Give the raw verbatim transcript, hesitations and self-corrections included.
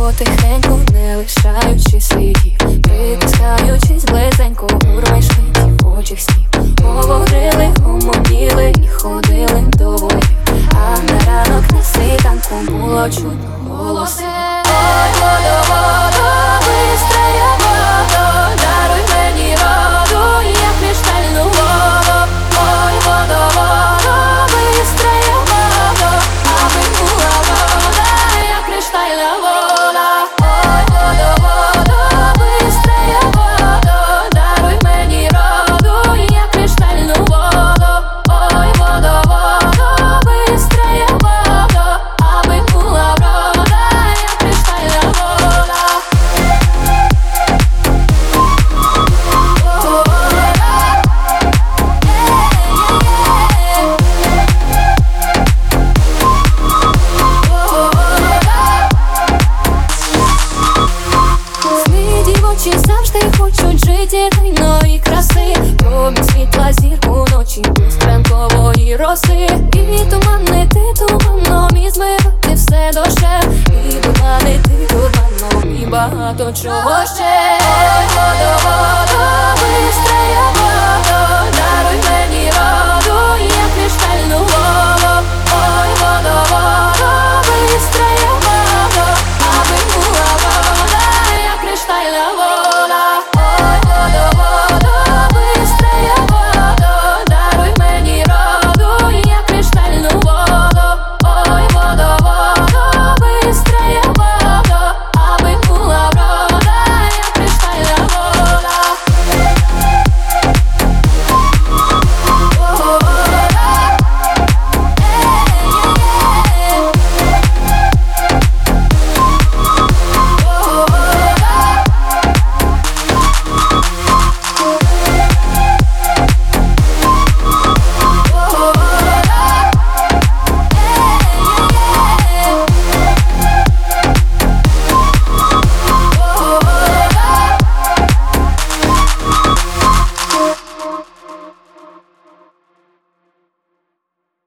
потихеньку, не лишаючи слідів, притискаючись близенько, урвай швидкий в очах снів. Говорили, гомоніли і ходили до води, а на ранок на світанку було чутно голоси. Ой, водо, водо, бистрая водо, даруй мені воду, як криштальну воду. Ой, водо, водо, бистрая водо, аби була вода, як криштальна вода. Ой, водо, водо, бистрая водо, даруй мені роду, як криштальну воду. Ой, водо, водо, бистрая водо, аби була вода, як криштальна вода. Сни дівочі завжди хочуть жити тайної краси, промінь світла зірку ночі без ранкової роси. І туманити туманом, і змивати все дощем, і туманити туманом, і багато чого ще.